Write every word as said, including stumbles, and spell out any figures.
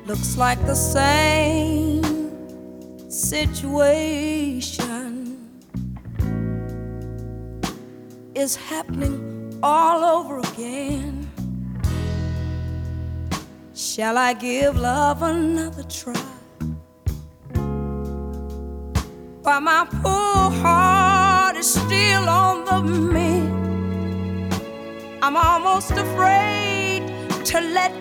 Looks like the same situation is happening all over again. Shall I give love another try? While my poor heart is still on the mend, I'm almost afraid to let